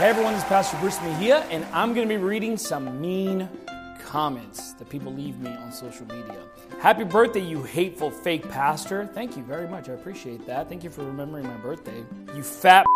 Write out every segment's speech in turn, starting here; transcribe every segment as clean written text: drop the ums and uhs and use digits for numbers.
Hey everyone, this is Pastor Bruce Mejia, and I'm going to be reading some mean comments that people leave me on social media. Happy birthday, you hateful fake pastor. Thank you very much. I appreciate that. Thank you for remembering my birthday. You fat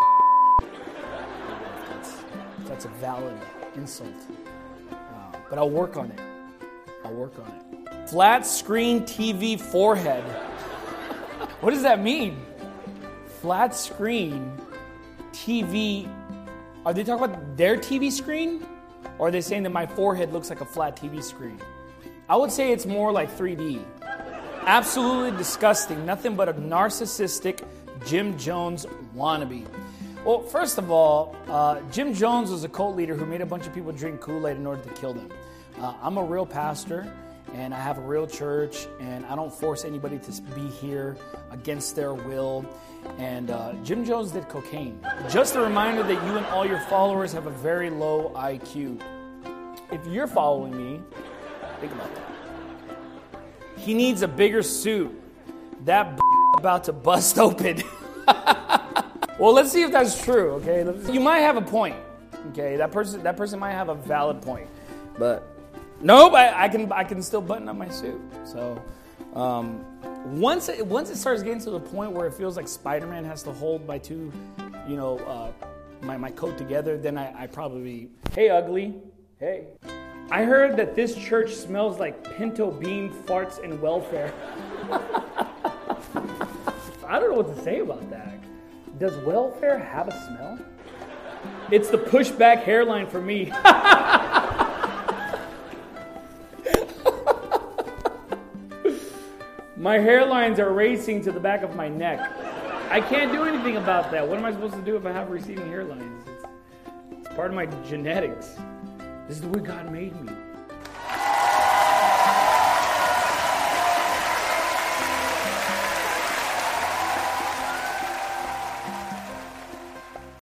that's a valid insult. But I'll work on it. Flat screen TV forehead. What does that mean? Flat screen TV. Are they talking about their TV screen? Or are they saying that my forehead looks like a flat TV screen? I would say it's more like 3D. Absolutely disgusting. Nothing but a narcissistic Jim Jones wannabe. Well, first of all, Jim Jones was a cult leader who made a bunch of people drink Kool-Aid in order to kill them. I'm a real pastor, and I have a real church, and I don't force anybody to be here against their will. And Jim Jones did cocaine. Just a reminder that you and all your followers have a very low IQ. If you're following me, think about that. He needs a bigger suit. That about to bust open. Well, let's see if that's true, okay? You might have a point, okay? That person might have a valid point. But nope, I can still button up my suit. So once it starts getting to the point where it feels like Spider-Man has to hold my two, my coat together, then I probably, hey ugly, hey. I heard that this church smells like pinto bean farts and welfare. I don't know what to say about that. Does welfare have a smell? It's the pushback hairline for me. My hairlines are racing to the back of my neck. I can't do anything about that. What am I supposed to do if I have receding hairlines? It's part of my genetics. This is the way God made me.